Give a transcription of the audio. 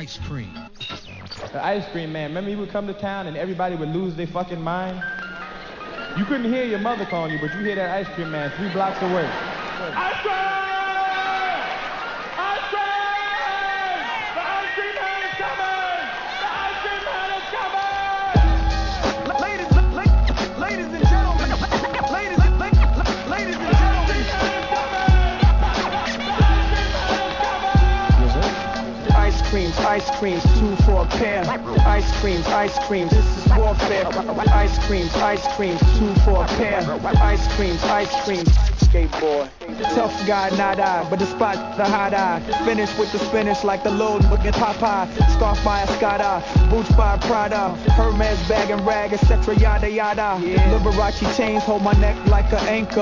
ice cream. The ice cream man, remember he would come to town and everybody would lose their fucking mind? You couldn't hear your mother calling you, but you hear that ice cream man 3 blocks away. Ice cream! Ice cream! The ice cream man is coming! The ice cream man is coming! Ladies and gentlemen, ladies and gentlemen, ice creams, 2 for a pair. Ice creams, this is warfare. Ice creams, 2 for a pair. Ice creams, skateboard. Tough guy, not I, but the spot, the hot eye. Finish with the spinach like the load looking Popeye. Scarf by a Escada, boots by a Prada. Hermes bag and rag, etc. Yada yada. Liberace chains hold my neck like an anchor.